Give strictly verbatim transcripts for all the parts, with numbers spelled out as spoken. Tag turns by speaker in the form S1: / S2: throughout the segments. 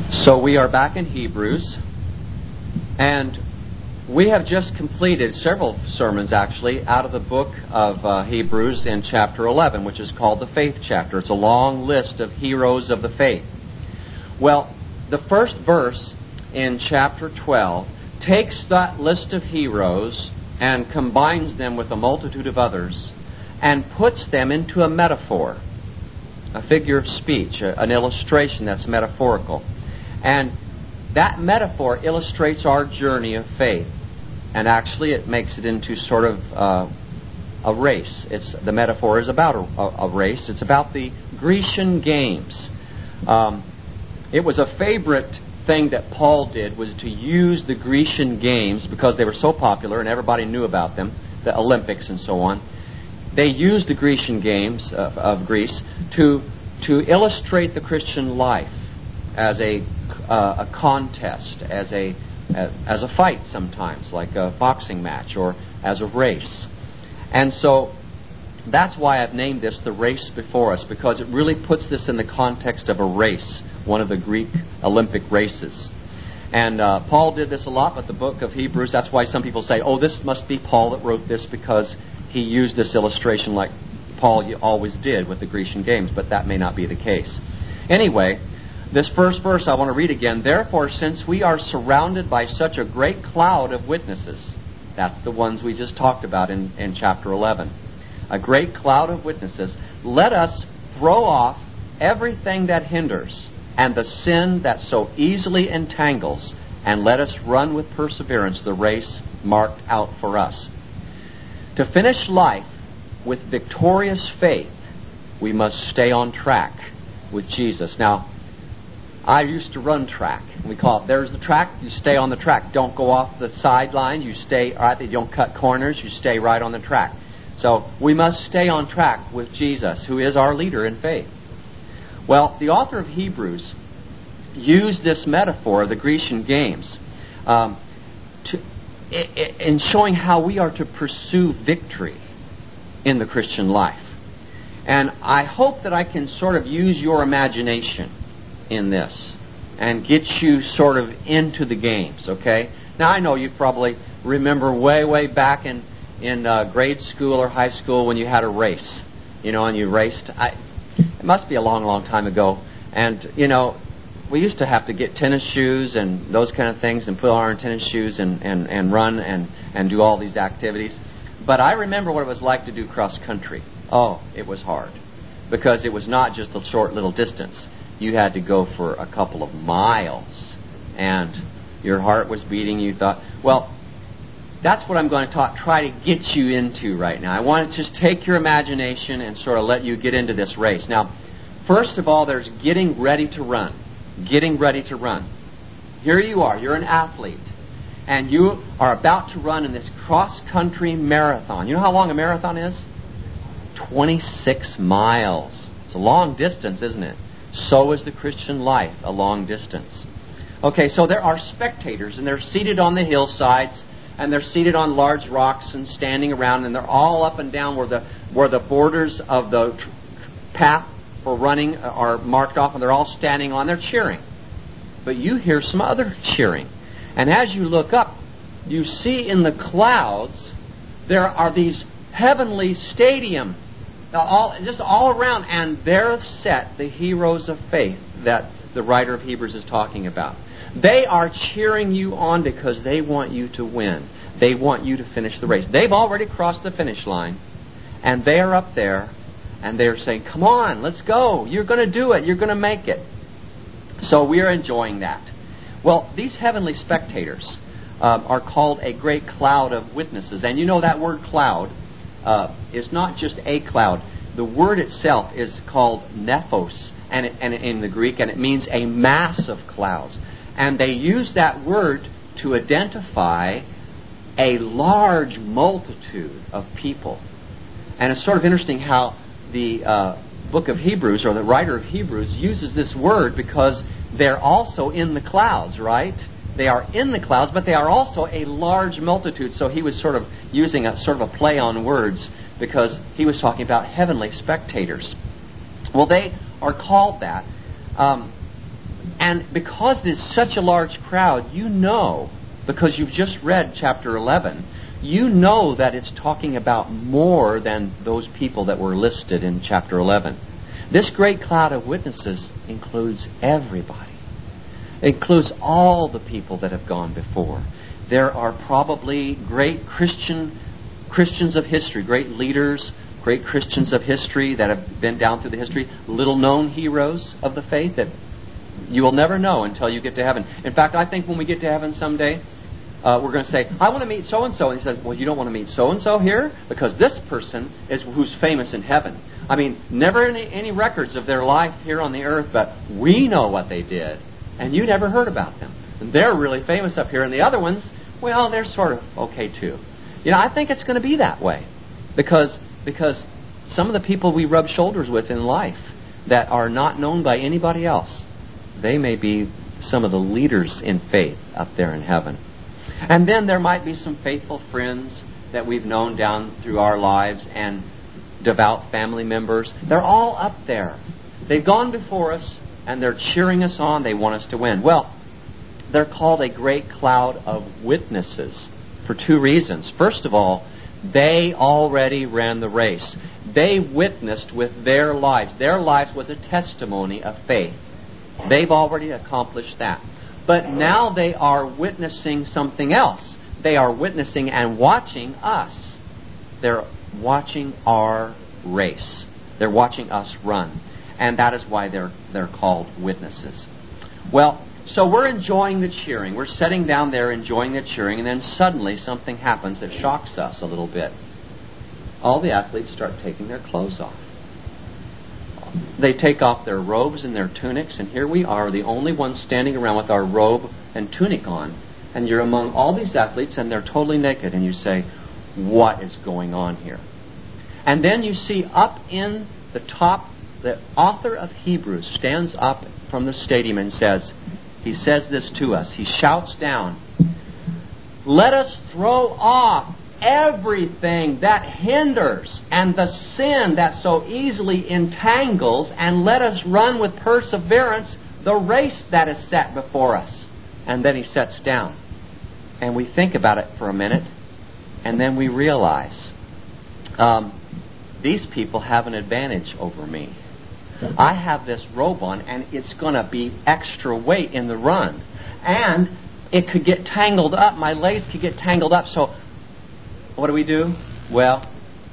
S1: So we are back in Hebrews, and we have just completed several sermons, actually, out of the book of uh, Hebrews in chapter eleven, which is called the Faith chapter. It's a long list of heroes of the faith. Well, the first verse in chapter twelve takes that list of heroes and combines them with a multitude of others and puts them into a metaphor, a figure of speech, an illustration that's metaphorical. And that metaphor illustrates our journey of faith. And actually it makes it into sort of uh, a race. It's the metaphor is about a, a race. It's about the Grecian Games. Um, it was a favorite thing that Paul did, was to use the Grecian Games because they were so popular and everybody knew about them, the Olympics and so on. They used the Grecian Games of, of Greece to to illustrate the Christian life as a uh, a contest, as a as a fight sometimes, like a boxing match, or as a race. And so that's why I've named this The Race Before Us, because it really puts this in the context of a race, one of the Greek Olympic races. And uh, Paul did this a lot, but the book of Hebrews, that's why some people say, oh, this must be Paul that wrote this, because he used this illustration like Paul always did with the Grecian Games, but that may not be the case. Anyway, this first verse I want to read again. Therefore, since we are surrounded by such a great cloud of witnesses, that's the ones we just talked about in, in chapter eleven, a great cloud of witnesses, let us throw off everything that hinders and the sin that so easily entangles, and let us run with perseverance the race marked out for us. To finish life with victorious faith, we must stay on track with Jesus. Now, I used to run track. We call it, there's the track, you stay on the track. Don't go off the sidelines, you stay, right, you don't cut corners, you stay right on the track. So we must stay on track with Jesus, who is our leader in faith. Well, the author of Hebrews used this metaphor, the Grecian Games, um, to, in showing how we are to pursue victory in the Christian life. And I hope that I can sort of use your imagination in this and get you sort of into the games, okay? Now, I know you probably remember way, way back in, in uh, grade school or high school when you had a race, you know, and you raced. I, it must be a long, long time ago. And, you know, we used to have to get tennis shoes and those kind of things and put on our tennis shoes and, and, and run and, and do all these activities. But I remember what it was like to do cross country. Oh, it was hard. Because it was not just a short little distance. You had to go for a couple of miles. And your heart was beating. You thought, well, that's what I'm going to talk, try to get you into right now. I want to just take your imagination and sort of let you get into this race. Now, first of all, there's getting ready to run. Getting ready to run. Here you are. You're an athlete. And you are about to run in this cross-country marathon. You know how long a marathon is? twenty-six miles. It's a long distance, isn't it? So is the Christian life, a long distance. Okay, so there are spectators, and they're seated on the hillsides, and they're seated on large rocks and standing around, and they're all up and down where the where the borders of the tr- path for running are marked off, and they're all standing on. They're cheering. But you hear some other cheering. And as you look up, you see in the clouds there are these heavenly stadium, all just all around, and there set the heroes of faith that the writer of Hebrews is talking about. They are cheering you on because they want you to win. They want you to finish the race. They've already crossed the finish line, and they are up there, and they're saying, come on, let's go. You're going to do it. You're going to make it. So we are enjoying that. Well, these heavenly spectators um, are called a great cloud of witnesses. And you know that word cloud uh, is not just a cloud. The word itself is called nephos and, it, and in the Greek, and it means a mass of clouds. And they use that word to identify a large multitude of people. And it's sort of interesting how the uh, book of Hebrews, or the writer of Hebrews, uses this word because they're also in the clouds, right? They are in the clouds, but they are also a large multitude. So he was sort of using a sort of a play on words because he was talking about heavenly spectators. Well, they are called that. Um, And because it's such a large crowd, you know, because you've just read chapter eleven, you know that it's talking about more than those people that were listed in chapter eleven. This great cloud of witnesses includes everybody. It includes all the people that have gone before. There are probably great Christian Christians of history, great leaders, great Christians of history that have been down through the history, little-known heroes of the faith that you will never know until you get to heaven. In fact, I think when we get to heaven someday, uh, we're going to say, I want to meet so-and-so. And he says, well, you don't want to meet so-and-so here? Because this person is who's famous in heaven. I mean, never any, any records of their life here on the earth, but we know what they did, and you never heard about them. And they're really famous up here, and the other ones, well, they're sort of okay too. You know, I think it's going to be that way. Because because some of the people we rub shoulders with in life that are not known by anybody else, they may be some of the leaders in faith up there in heaven. And then there might be some faithful friends that we've known down through our lives and devout family members. They're all up there. They've gone before us and they're cheering us on. They want us to win. Well, they're called a great cloud of witnesses for two reasons. First of all, they already ran the race. They witnessed with their lives. Their lives was a testimony of faith. They've already accomplished that. But now they are witnessing something else. They are witnessing and watching us. They're watching our race. They're watching us run. And that is why they're they're called witnesses. Well, so we're enjoying the cheering. We're sitting down there enjoying the cheering, and then suddenly something happens that shocks us a little bit. All the athletes start taking their clothes off. They take off their robes and their tunics, and here we are, the only ones standing around with our robe and tunic on. And you're among all these athletes, and they're totally naked, and you say, what is going on here? And then you see up in the top, the author of Hebrews stands up from the stadium and says, he says this to us, he shouts down, let us throw off everything that hinders and the sin that so easily entangles, and let us run with perseverance the race that is set before us. And then he sits down. And we think about it for a minute, and then we realize, um, these people have an advantage over me. I have this robe on, and it's going to be extra weight in the run. And it could get tangled up. My legs could get tangled up. So what do we do? Well,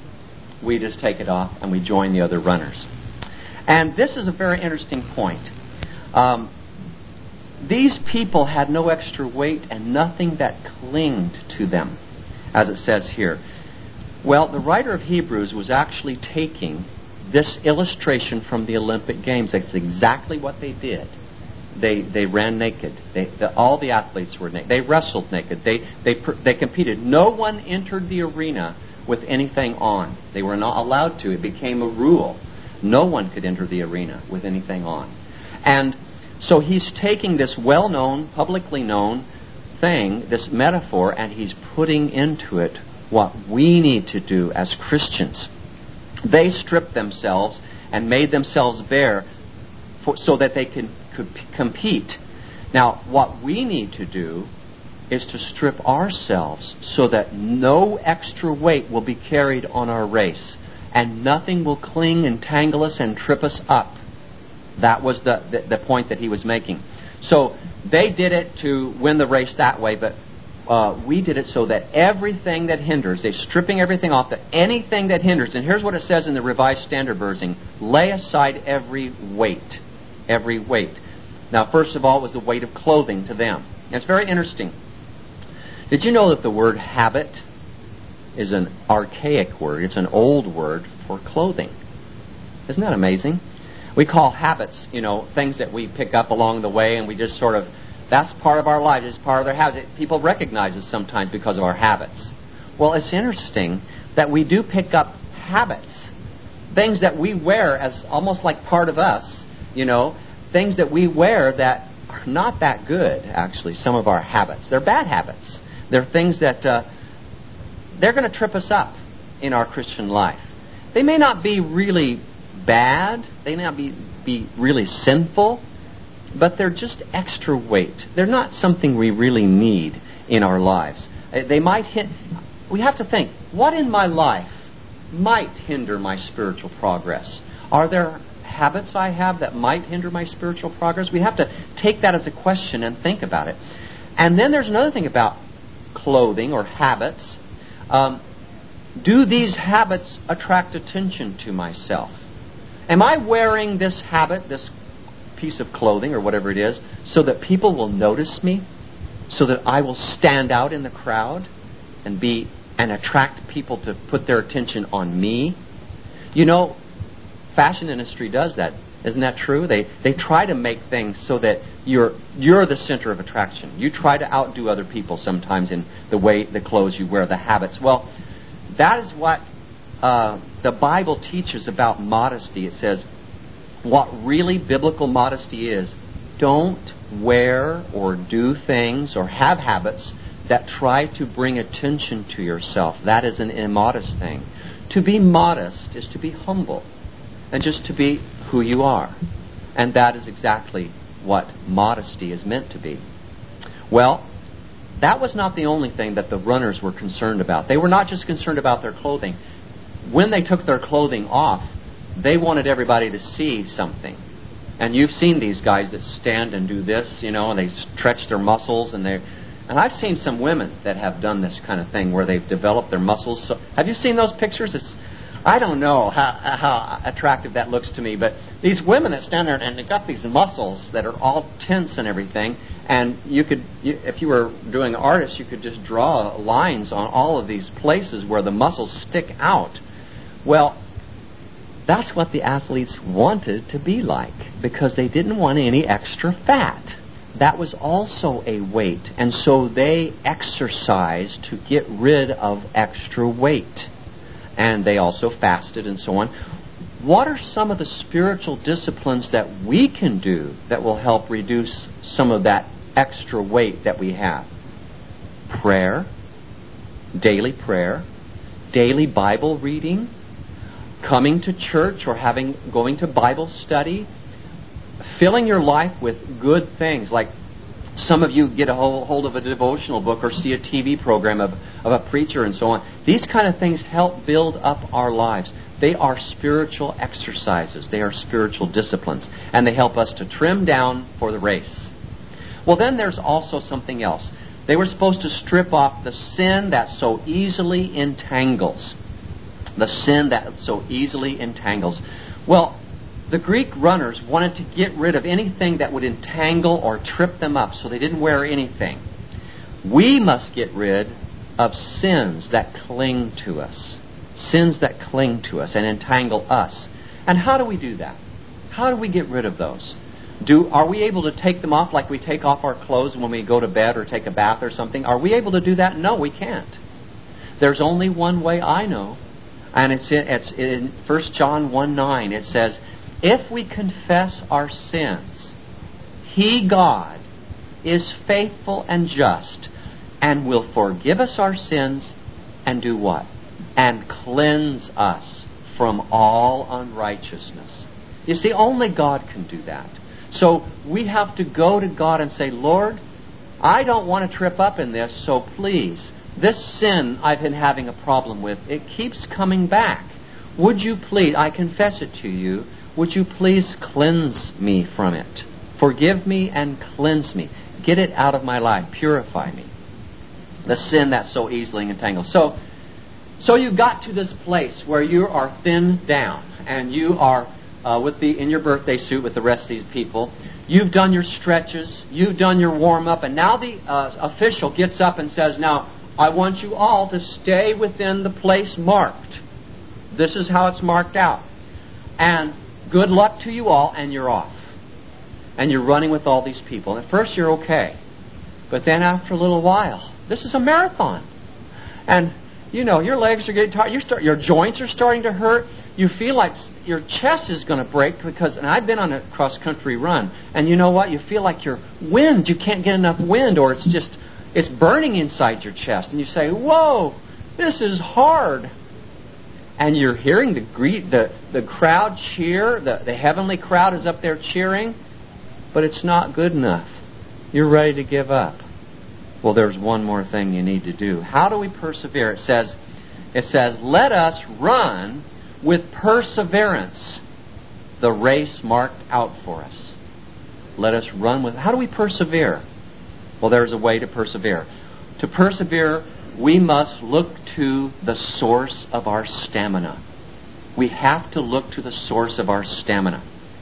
S1: we just take it off and we join the other runners. And this is a very interesting point. Um, these people had no extra weight and nothing that clinged to them, as it says here. Well, the writer of Hebrews was actually taking this illustration from the Olympic Games. That's exactly what they did. They they ran naked. They, the, all the athletes were naked. They wrestled naked. They they they competed. No one entered the arena with anything on. They were not allowed to. It became a rule. No one could enter the arena with anything on. And so he's taking this well-known, publicly known thing, this metaphor, and he's putting into it what we need to do as Christians. They stripped themselves and made themselves bare for, so that they can could compete. Now, what we need to do is to strip ourselves so that no extra weight will be carried on our race and nothing will cling and tangle us and trip us up. That was the, the, the point that he was making. So they did it to win the race that way, but uh, we did it so that everything that hinders, they're stripping everything off, that anything that hinders, and here's what it says in the Revised Standard Version, lay aside every weight. Every weight. Now, first of all, it was the weight of clothing to them. And it's very interesting. Did you know that the word habit is an archaic word? It's an old word for clothing. Isn't that amazing? We call habits, you know, things that we pick up along the way, and we just sort of, that's part of our lives. It's part of their habits. People recognize us sometimes because of our habits. Well, it's interesting that we do pick up habits, things that we wear as almost like part of us. You know, things that we wear that are not that good, actually, some of our habits. They're bad habits. They're things that uh, they're going to trip us up in our Christian life. They may not be really bad. They may not be, be really sinful. but they're just extra weight. They're not something we really need in our lives. They might hit... We have to think, what in my life might hinder my spiritual progress? Are there habits I have that might hinder my spiritual progress? We have to take that as a question and think about it. And then there's another thing about clothing or habits. Um, do these habits attract attention to myself? Am I wearing this habit, this piece of clothing or whatever it is, so that people will notice me? So that I will stand out in the crowd and be and attract people to put their attention on me? You know, fashion industry does that. Isn't that true? They they try to make things so that you're you're the center of attraction. You try to outdo other people sometimes in the way, the clothes you wear, the habits. Well, that is what uh, the Bible teaches about modesty. It says, what really biblical modesty is, don't wear or do things or have habits that try to bring attention to yourself. That is an immodest thing. To be modest is to be humble and just to be who you are. And that is exactly what modesty is meant to be. Well, that was not the only thing that the runners were concerned about. They were not just concerned about their clothing. When they took their clothing off, they wanted everybody to see something. And you've seen these guys that stand and do this, you know, and they stretch their muscles, and they and I've seen some women that have done this kind of thing where they've developed their muscles. So, have you seen those pictures? It's I don't know how how attractive that looks to me, but these women that stand there and they've got these muscles that are all tense and everything, and you could, you, if you were doing artists, you could just draw lines on all of these places where the muscles stick out. Well, that's what the athletes wanted to be like, because they didn't want any extra fat. That was also a weight, and so they exercised to get rid of extra weight. And they also fasted and so on. What are some of the spiritual disciplines that we can do that will help reduce some of that extra weight that we have? Prayer, daily prayer, daily Bible reading, coming to church or having going to Bible study, filling your life with good things. Like some of you get a hold of a devotional book or see a T V program of, of a preacher and so on. These kind of things help build up our lives. They are spiritual exercises. They are spiritual disciplines. And they help us to trim down for the race. Well, then there's also something else. They were supposed to strip off the sin that so easily entangles. The sin that so easily entangles. Well, the Greek runners wanted to get rid of anything that would entangle or trip them up, so they didn't wear anything. We must get rid of sins that cling to us. Sins that cling to us and entangle us. And how do we do that? How do we get rid of those? Do Are we able to take them off like we take off our clothes when we go to bed or take a bath or something? Are we able to do that? No, we can't. There's only one way I know. And it's in, it's in First John one nine. It says, if we confess our sins, He, God, is faithful and just and will forgive us our sins and do what? And cleanse us from all unrighteousness. You see, only God can do that. So we have to go to God and say, Lord, I don't want to trip up in this, so please, this sin I've been having a problem with, it keeps coming back. Would you please, I confess it to you, would you please cleanse me from it? Forgive me and cleanse me. Get it out of my life. Purify me. The sin that so easily entangles. So, so you got to this place where you are thinned down and you are uh, with the in your birthday suit with the rest of these people. You've done your stretches. You've done your warm-up. And now the uh, official gets up and says, now, I want you all to stay within the place marked. This is how it's marked out. And good luck to you all, and you're off. And you're running with all these people. At first you're okay. But then after a little while, this is a marathon. And, you know, your legs are getting tired. You start, your joints are starting to hurt. You feel like your chest is going to break because, and I've been on a cross-country run, and you know what? You feel like your wind, you can't get enough wind, or it's just, it's burning inside your chest. And you say, whoa, this is hard. And you're hearing the, the, the crowd cheer. The, the heavenly crowd is up there cheering. but it's not good enough. You're ready to give up. Well, there's one more thing you need to do. How do we persevere? It says, it says, let us run with perseverance the race marked out for us. Let us run with... How do we persevere? Well, there's a way to persevere. To persevere, we must look to the source of our stamina. We have to look to the source of our stamina.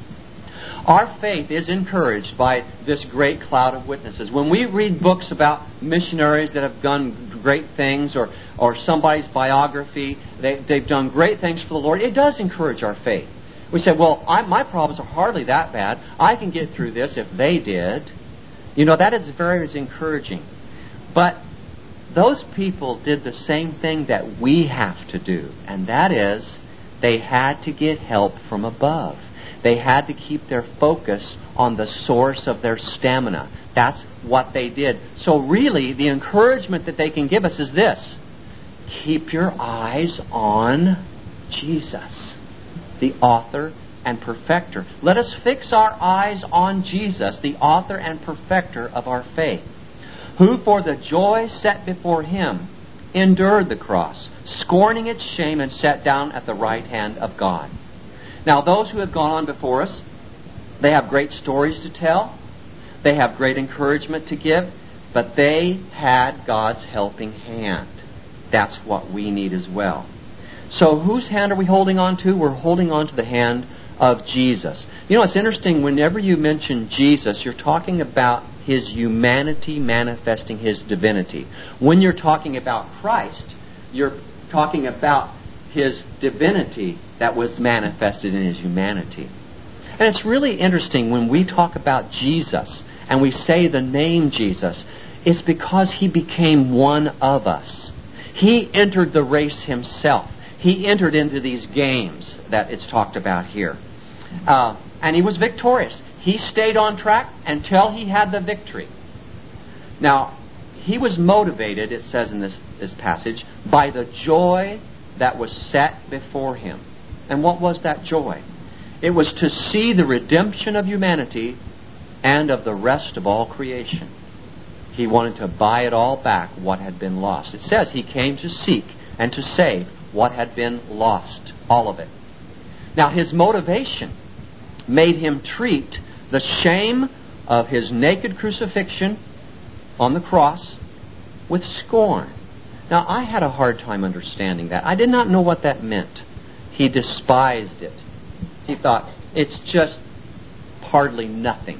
S1: Our faith is encouraged by this great cloud of witnesses. When we read books about missionaries that have done great things, or, or somebody's biography, they, they've done great things for the Lord, it does encourage our faith. We say, well, I, my problems are hardly that bad. I can get through this if they did. You know, that is very encouraging. But those people did the same thing that we have to do, and that is they had to get help from above. They had to keep their focus on the source of their stamina. That's what they did. So really, the encouragement that they can give us is this. Keep your eyes on Jesus, the author and perfecter. Let us fix our eyes on Jesus, the author and perfecter of our faith, who for the joy set before Him endured the cross, scorning its shame, and sat down at the right hand of God. Now, those who have gone on before us, they have great stories to tell. They have great encouragement to give. But they had God's helping hand. That's what we need as well. So whose hand are we holding on to? We're holding on to the hand of Jesus. You know, it's interesting, whenever you mention Jesus, you're talking about His humanity manifesting His divinity. When you're talking about Christ, you're talking about His divinity that was manifested in His humanity. And it's really interesting when we talk about Jesus and we say the name Jesus, it's because He became one of us. He entered the race Himself. He entered into these games that it's talked about here. Uh, and He was victorious. He stayed on track until He had the victory. Now, He was motivated, it says in this, this passage, by the joy that was set before Him. And what was that joy? It was to see the redemption of humanity and of the rest of all creation. He wanted to buy it all back, what had been lost. It says He came to seek and to save what had been lost, all of it. Now, His motivation made Him treat the shame of His naked crucifixion on the cross with scorn. Now, I had a hard time understanding that. I did not know what that meant. He despised it. He thought, it's just hardly nothing.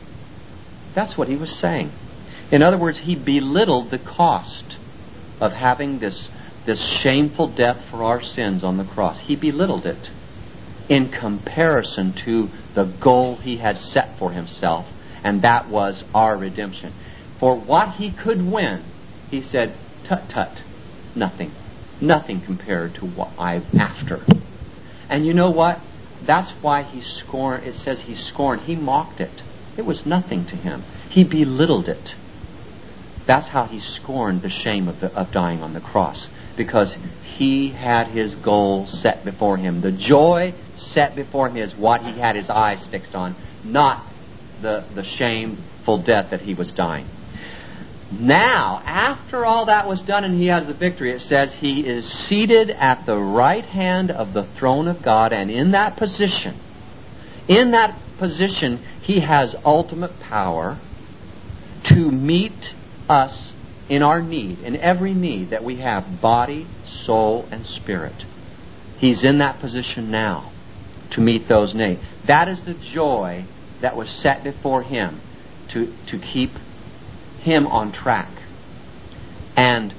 S1: That's what He was saying. In other words, He belittled the cost of having this, this shameful death for our sins on the cross. He belittled it in comparison to the goal He had set for Himself, and that was our redemption. For what He could win, He said, tut tut, nothing. Nothing compared to what I'm after. And you know what? That's why He scorned, it says He scorned, He mocked it. It was nothing to Him. He belittled it. That's how He scorned the shame of, the, of dying on the cross. Because He had His goal set before Him. The joy set before Him is what He had His eyes fixed on, not the, the shameful death that He was dying. Now, after all that was done and He has the victory, it says He is seated at the right hand of the throne of God, and in that position, in that position, He has ultimate power to meet us in our need, in every need that we have, body, soul, and spirit. He's in that position now to meet those needs. That is the joy that was set before Him to, to keep Him on track. And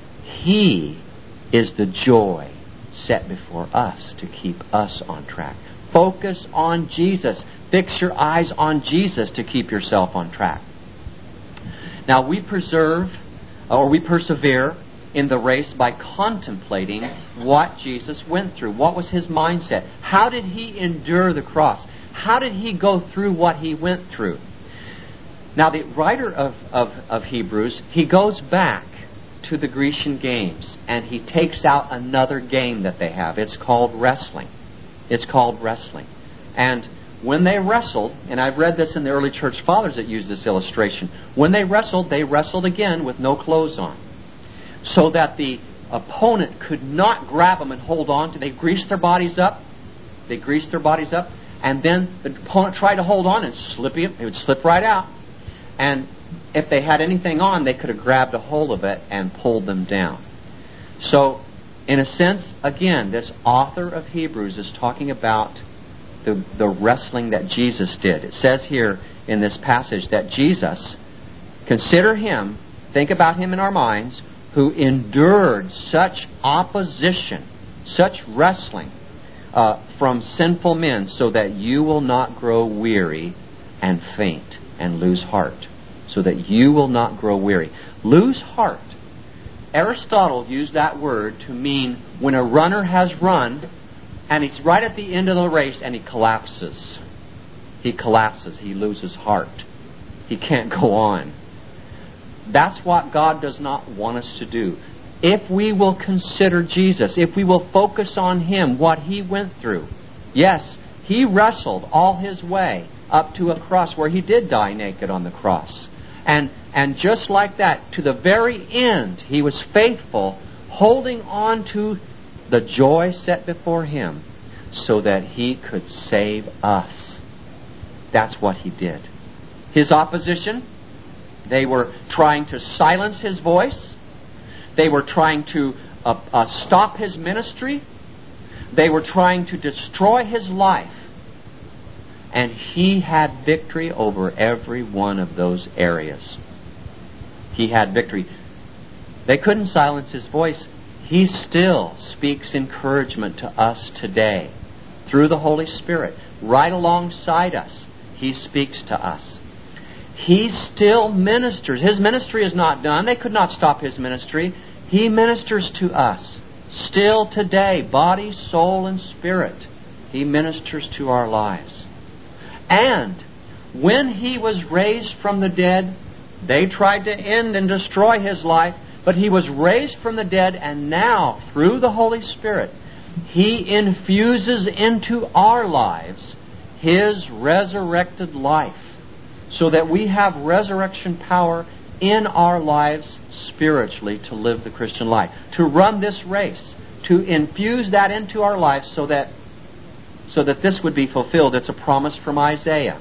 S1: He is the joy set before us to keep us on track. Focus on Jesus. Fix your eyes on Jesus to keep yourself on track. Now, we preserve, or we persevere in the race by contemplating what Jesus went through. What was His mindset? How did He endure the cross? How did He go through what He went through? Now, the writer of, of, of Hebrews, he goes back to the Grecian games, and he takes out another game that they have. It's called wrestling. It's called wrestling. And when they wrestled, and I've read this in the early church fathers that use this illustration, when they wrestled, they wrestled again with no clothes on, so that the opponent could not grab them and hold on to. They greased their bodies up. They greased their bodies up, and then the opponent tried to hold on and slip it. It would slip right out. And if they had anything on, they could have grabbed a hold of it and pulled them down. So, in a sense, again, this author of Hebrews is talking about the, the wrestling that Jesus did. It says here in this passage that Jesus, consider Him, think about Him in our minds, who endured such opposition, such wrestling uh, from sinful men, so that you will not grow weary and faint and lose heart. So that you will not grow weary. Lose heart. Aristotle used that word to mean when a runner has run and he's right at the end of the race and he collapses. He collapses. He loses heart. He can't go on. That's what God does not want us to do. If we will consider Jesus, if we will focus on Him, what He went through. Yes, He wrestled all His way up to a cross where He did die naked on the cross. And and just like that, to the very end, He was faithful, holding on to the joy set before Him so that He could save us. That's what He did. His opposition, they were trying to silence His voice. They were trying to uh, uh, stop His ministry. They were trying to destroy His life. And He had victory over every one of those areas. He had victory. They couldn't silence His voice. He still speaks encouragement to us today through the Holy Spirit. Right alongside us, He speaks to us. He still ministers. His ministry is not done. They could not stop His ministry. He ministers to us still today, body, soul, and spirit. He ministers to our lives. And when He was raised from the dead, they tried to end and destroy His life, but He was raised from the dead, and now, through the Holy Spirit, He infuses into our lives His resurrected life, so that we have resurrection power in our lives spiritually to live the Christian life, to run this race, to infuse that into our lives so that so that this would be fulfilled. It's a promise from Isaiah.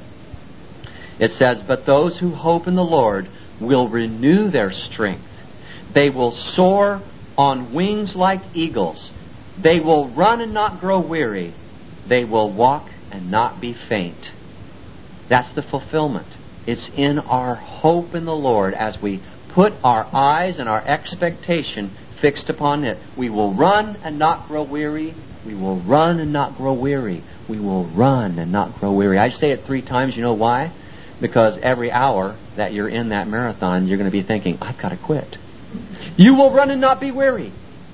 S1: It says, "But those who hope in the Lord will renew their strength. They will soar on wings like eagles. They will run and not grow weary. They will walk and not be faint." That's the fulfillment. It's in our hope in the Lord as we put our eyes and our expectation fixed upon it. We will run and not grow weary. We will run and not grow weary. We will run and not grow weary. I say it three times. You know why? Because every hour that you're in that marathon, you're going to be thinking, I've got to quit. You will run and not be weary.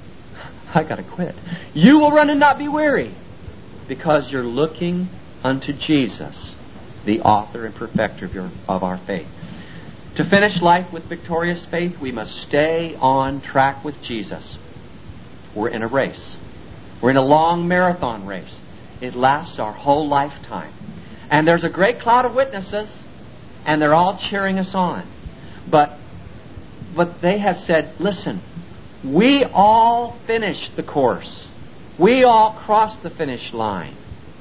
S1: I've got to quit. You will run and not be weary. Because you're looking unto Jesus, the author and perfecter of, your, of our faith. To finish life with victorious faith, we must stay on track with Jesus. We're in a race. We're in a long marathon race. It lasts our whole lifetime. And there's a great cloud of witnesses, and they're all cheering us on. But, but they have said, listen, we all finished the course. We all crossed the finish line.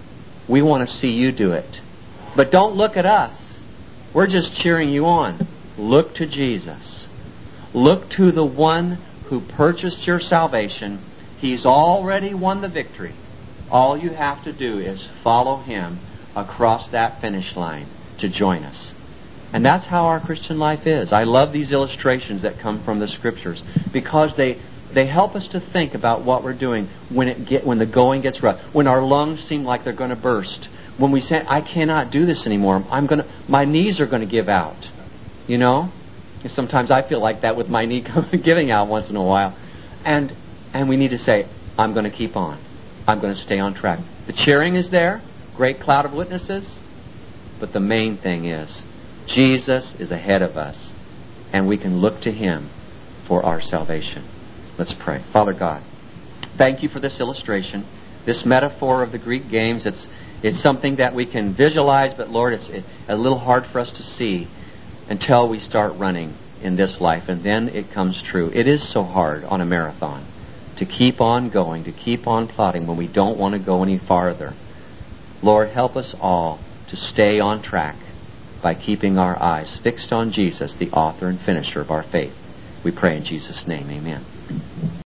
S1: We want to see you do it. But don't look at us. We're just cheering you on. Look to Jesus. Look to the one who purchased your salvation. He's already won the victory. All you have to do is follow Him across that finish line to join us. And that's how our Christian life is. I love these illustrations that come from the Scriptures because they they help us to think about what we're doing when it get when the going gets rough, when our lungs seem like they're going to burst, when we say, I cannot do this anymore. I'm going to, my knees are going to give out. You know? Sometimes I feel like that with my knee giving out once in a while. And and we need to say, I'm going to keep on. I'm going to stay on track. The cheering is there. Great cloud of witnesses. But the main thing is, Jesus is ahead of us. And we can look to Him for our salvation. Let's pray. Father God, thank You for this illustration, this metaphor of the Greek games. It's It's something that we can visualize, but Lord, it's a little hard for us to see until we start running in this life, and then it comes true. It is so hard on a marathon to keep on going, to keep on plodding when we don't want to go any farther. Lord, help us all to stay on track by keeping our eyes fixed on Jesus, the author and finisher of our faith. We pray in Jesus' name, amen.